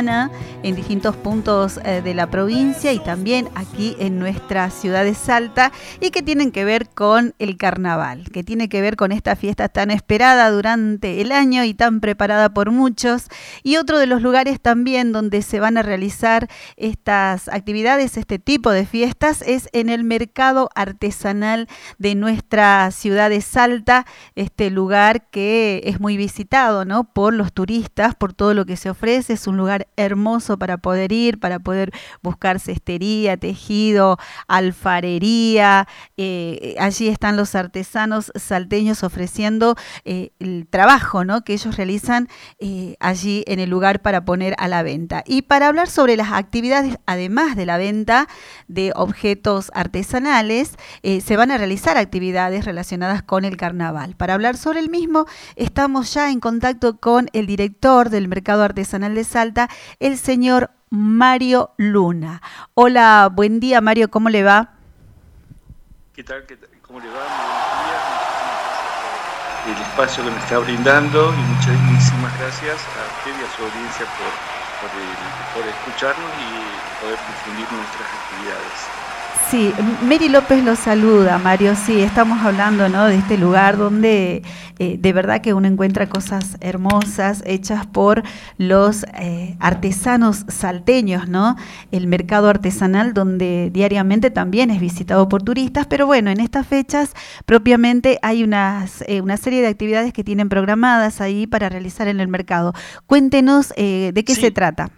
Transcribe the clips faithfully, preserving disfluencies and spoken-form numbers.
semana en distintos puntos eh, de la provincia y también aquí en nuestra ciudad de Salta, y que tienen que ver con el carnaval, que tiene que ver con esta fiesta tan esperada durante el año y tan preparada por muchos. Y otro de los lugares también donde se van a realizar estas actividades, este tipo de fiestas, es en el mercado artesanal de nuestra ciudad de Salta, este lugar que es muy visitado, ¿no?, por los turistas, por todo lo que se ofrece. Es un lugar hermoso para poder ir, para poder buscar cestería, tejido, alfarería. Eh, allí están los artesanos salteños ofreciendo eh, el trabajo, ¿no?, que ellos realizan eh, allí en el lugar para poner a la venta. Y para hablar sobre las actividades, además de la venta de objetos artesanales, eh, se van a realizar actividades relacionadas con el carnaval. Para hablar sobre el mismo, estamos ya en contacto con el director del Mercado Artesanal de Salta, el señor Mario Luna. Hola, buen día, Mario, ¿cómo le va? ¿Qué tal? ¿Qué tal? ¿Cómo le va? Muy buenos días. Muchísimas gracias por el espacio que me está brindando y muchísimas gracias a usted y a su audiencia por, por, el, por escucharnos y poder difundir nuestras actividades. Sí, Mary López lo saluda, Mario. Sí, estamos hablando, ¿no?, de este lugar donde eh, de verdad que uno encuentra cosas hermosas hechas por los eh, artesanos salteños, ¿no? El mercado artesanal, donde diariamente también es visitado por turistas, pero bueno, en estas fechas propiamente hay unas, eh, una serie de actividades que tienen programadas ahí para realizar en el mercado. Cuéntenos eh, de qué Sí. se trata.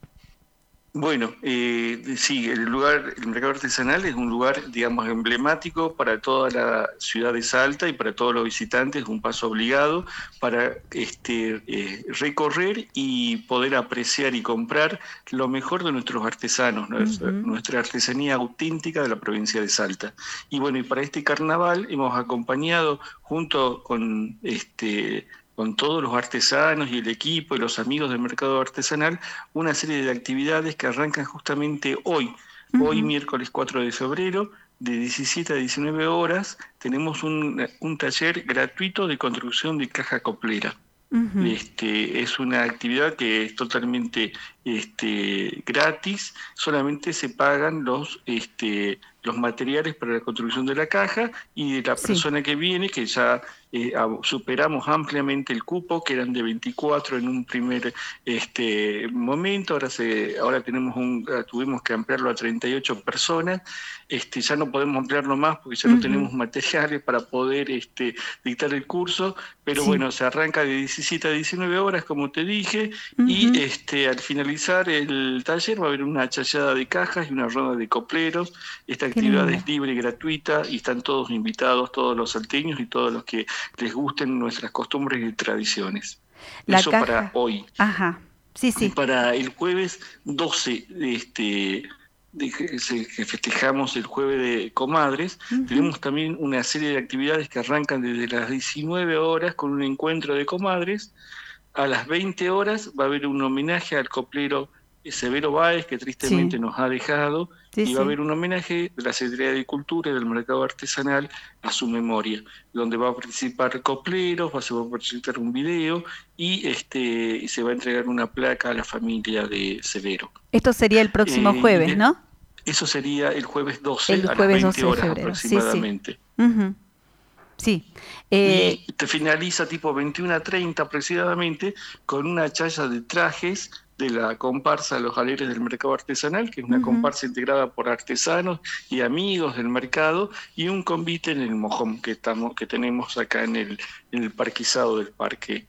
Bueno, eh, sí, el lugar, el mercado artesanal es un lugar, digamos, emblemático para toda la ciudad de Salta y para todos los visitantes, un paso obligado para este, eh, recorrer y poder apreciar y comprar lo mejor de nuestros artesanos, nuestra, uh-huh. nuestra artesanía auténtica de la provincia de Salta. Y bueno, y para este carnaval hemos acompañado junto con este con todos los artesanos y el equipo y los amigos del mercado artesanal, una serie de actividades que arrancan justamente hoy, uh-huh. hoy miércoles cuatro de febrero, de diecisiete a diecinueve horas, tenemos un, un taller gratuito de construcción de caja coplera. Uh-huh. Este, es una actividad que es totalmente este, gratis, solamente se pagan los, este, los materiales para la construcción de la caja y de la sí. persona que viene, que ya eh, superamos ampliamente el cupo, que eran de veinticuatro en un primer este, momento, ahora, se, ahora tenemos un, tuvimos que ampliarlo a treinta y ocho personas, este, ya no podemos ampliarlo más porque ya uh-huh. no tenemos materiales para poder este, dictar el curso, pero sí. bueno, se arranca de diecisiete a diecinueve horas, como te dije, uh-huh. y este, al finalizar el taller va a haber una chayada de cajas y una ronda de copleros. Esta Qué actividad lindo. Es libre y gratuita y están todos invitados, todos los salteños y todos los que les gusten nuestras costumbres y tradiciones. La Eso caja. Para hoy. Ajá, sí, sí. Y para el jueves doce, este, de, que festejamos el jueves de Comadres, uh-huh. tenemos también una serie de actividades que arrancan desde las diecinueve horas con un encuentro de comadres. A las veinte horas va a haber un homenaje al coplero Severo Báez, que tristemente sí. nos ha dejado, sí, y va sí. a haber un homenaje de la Secretaría de Cultura y del Mercado Artesanal a su memoria, donde va a participar copleros, va, se va a presentar un video y este se va a entregar una placa a la familia de Severo. Esto sería el próximo eh, jueves, ¿no? Eso sería el jueves doce, el a jueves las veinte horas de febrero. aproximadamente. Sí, sí. Uh-huh. Sí. Eh, y te finaliza tipo veintiuna a treinta aproximadamente con una chaya de trajes de la comparsa Los Aleres del Mercado Artesanal, que es una uh-huh. comparsa integrada por artesanos y amigos del mercado, y un convite en el mojón que estamos que tenemos acá en el, en el parquizado del parque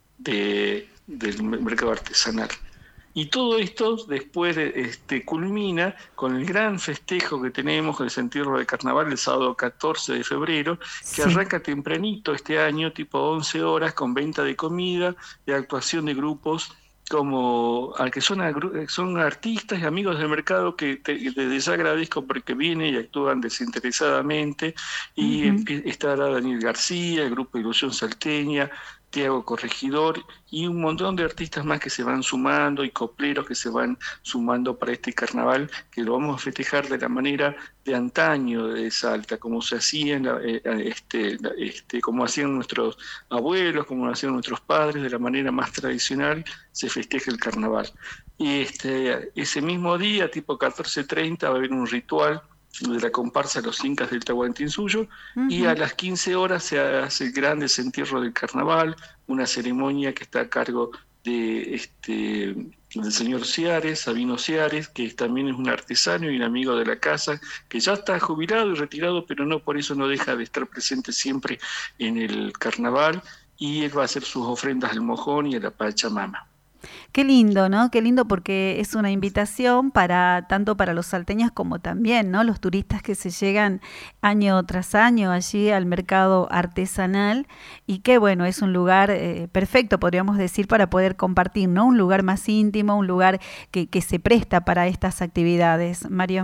de, del Mercado Artesanal. Y todo esto después este, culmina con el gran festejo que tenemos, el Sentirlo de Carnaval, el sábado catorce de febrero, que sí. arranca tempranito este año, tipo once horas, con venta de comida, de actuación de grupos como que son, son artistas y amigos del mercado que te, desde ya agradezco porque vienen y actúan desinteresadamente, y uh-huh. estará Daniel García, el grupo Ilusión Salteña, Tiago Corregidor y un montón de artistas más que se van sumando y copleros que se van sumando para este carnaval, que lo vamos a festejar de la manera de antaño de Salta, como se hacía, en la, eh, este, este, como hacían nuestros abuelos, como hacían nuestros padres, de la manera más tradicional se festeja el carnaval. Y este, ese mismo día, tipo catorce treinta, va a haber un ritual de la comparsa Los Incas del Tahuantinsuyo, uh-huh. y a las quince horas se hace el gran desentierro del carnaval, una ceremonia que está a cargo de este del señor Ciares, Sabino Ciares, que también es un artesano y un amigo de la casa, que ya está jubilado y retirado, pero no por eso no deja de estar presente siempre en el carnaval, y él va a hacer sus ofrendas al mojón y a la Pachamama. Qué lindo, ¿no? Qué lindo, porque es una invitación para tanto para los salteños como también, ¿no? Los turistas que se llegan año tras año allí al mercado artesanal, y que bueno, es un lugar eh, perfecto, podríamos decir, para poder compartir, ¿no? Un lugar más íntimo, un lugar que, que se presta para estas actividades. Mario.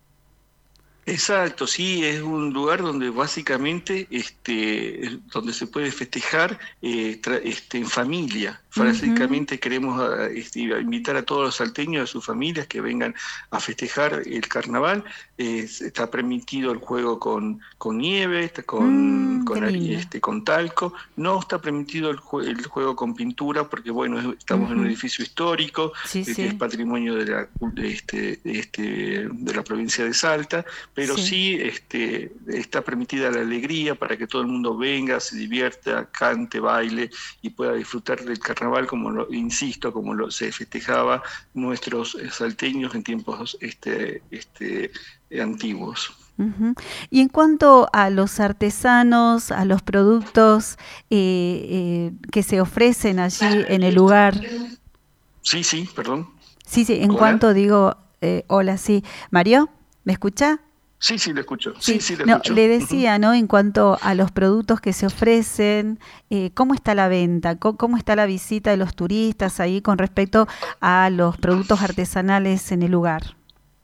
Exacto, sí, es un lugar donde básicamente este, donde se puede festejar eh, tra, este, en familia. Básicamente uh-huh. queremos este, invitar a todos los salteños, a sus familias, que vengan a festejar el carnaval. Eh, está permitido el juego con, con nieve, está con, mm, con, este, con talco. No está permitido el, jue, el juego con pintura, porque bueno, estamos uh-huh. en un edificio histórico, sí, que sí. es patrimonio de la, de, este, de, este, de la provincia de Salta. Pero sí, sí este, está permitida la alegría para que todo el mundo venga, se divierta, cante, baile y pueda disfrutar del carnaval, como lo, insisto, como lo se festejaba nuestros salteños en tiempos este, este, antiguos. Uh-huh. Y en cuanto a los artesanos, a los productos eh, eh, que se ofrecen allí en el lugar. Sí, sí, perdón. Sí, sí, en ¿Hola? cuanto digo, eh, hola, sí. Mario, ¿me escucha? Sí, sí, lo escucho. Sí, sí, sí lo no, escucho. Le decía, ¿no? En cuanto a los productos que se ofrecen, eh, ¿cómo está la venta? ¿Cómo, ¿Cómo está la visita de los turistas ahí con respecto a los productos artesanales en el lugar?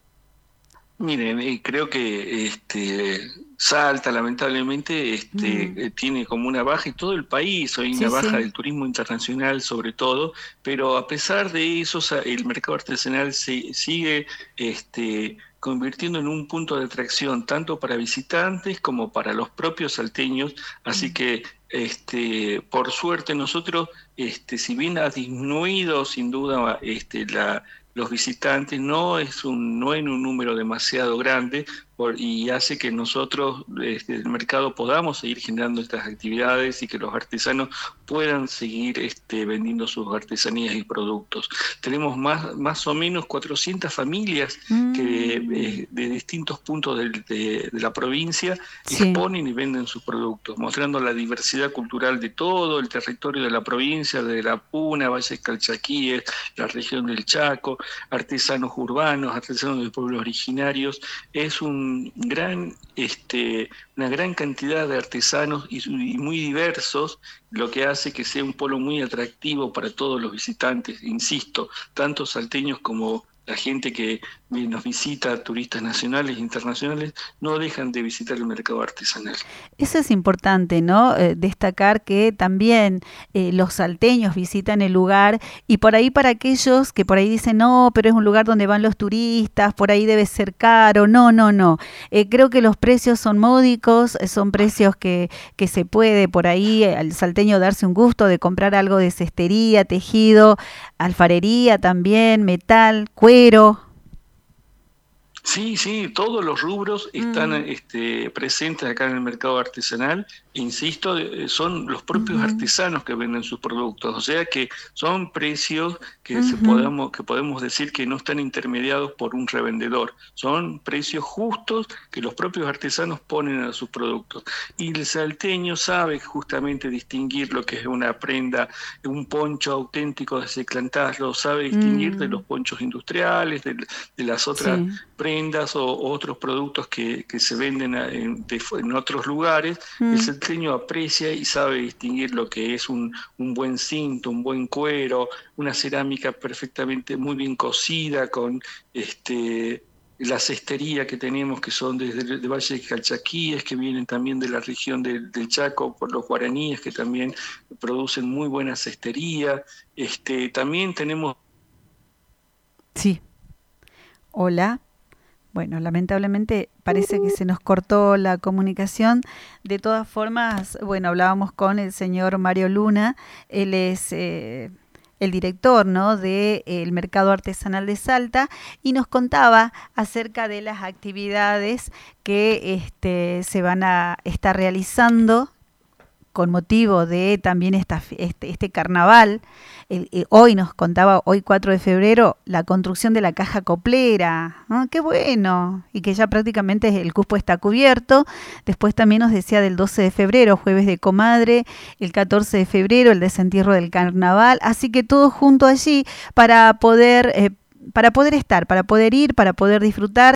Miren, eh, creo que este Salta, lamentablemente, este, mm. eh, tiene como una baja, y todo el país, hoy sí, una baja sí. del turismo internacional sobre todo, pero a pesar de eso, el mercado artesanal se, sigue este, convirtiendo en un punto de atracción tanto para visitantes como para los propios salteños, así mm. que este, por suerte nosotros, este, si bien ha disminuido sin duda este, la, los visitantes, no es un, no en un número demasiado grande, por, y hace que nosotros desde el mercado podamos seguir generando estas actividades y que los artesanos puedan seguir este, vendiendo sus artesanías y productos. Tenemos más, más o menos cuatrocientas familias mm. que eh, de distintos puntos de, de, de la provincia sí. exponen y venden sus productos, mostrando la diversidad cultural de todo el territorio de la provincia, de La Puna, Valles Calchaquíes, la región del Chaco, artesanos urbanos, artesanos de pueblos originarios. Es un gran, este, una gran cantidad de artesanos y, y muy diversos, lo que hace que sea un polo muy atractivo para todos los visitantes, insisto, tanto salteños como la gente que nos visita, turistas nacionales e internacionales, no dejan de visitar el mercado artesanal. Eso es importante, ¿no? Eh, destacar que también eh, los salteños visitan el lugar, y por ahí para aquellos que por ahí dicen, no, pero es un lugar donde van los turistas, por ahí debe ser caro. No, no, no. Eh, creo que los precios son módicos, son precios que, que se puede por ahí al salteño darse un gusto de comprar algo de cestería, tejido, alfarería también, metal, cuero. Sí, sí, todos los rubros están Mm. este, presentes acá en el mercado artesanal. Insisto, eh, son los propios Ujú. artesanos que venden sus productos, o sea que son precios que, se Ujú. podemos, que podemos decir que no están intermediados por un revendedor, son precios justos que los propios artesanos ponen a sus productos. Y el salteño sabe justamente distinguir lo que es una prenda, un poncho auténtico de Seclantás, sabe distinguir Mm. de los ponchos industriales, de, de las otras Sí. prendas o otros productos que, que se venden en, de, en otros lugares. Mm. El salteño aprecia y sabe distinguir lo que es un, un buen cinto, un buen cuero, una cerámica perfectamente muy bien cocida, con este la cestería que tenemos, que son desde el de Valle de Calchaquíes, que vienen también de la región de, del Chaco, por los guaraníes, que también producen muy buena cestería. Este, también tenemos... Sí. Hola. Bueno, lamentablemente parece que se nos cortó la comunicación. De todas formas, bueno, hablábamos con el señor Mario Luna. Él es eh, el director, ¿no?, del Mercado Artesanal de Salta, y nos contaba acerca de las actividades que este, se van a estar realizando con motivo de también esta, este, este carnaval. El, eh, hoy nos contaba, hoy cuatro de febrero, la construcción de la caja coplera. ¿No? ¡Qué bueno! Y que ya prácticamente el cupo está cubierto. Después también nos decía del doce de febrero, jueves de comadre, el catorce de febrero, el desentierro del carnaval. Así que todo junto allí para poder, eh, para poder estar, para poder ir, para poder disfrutar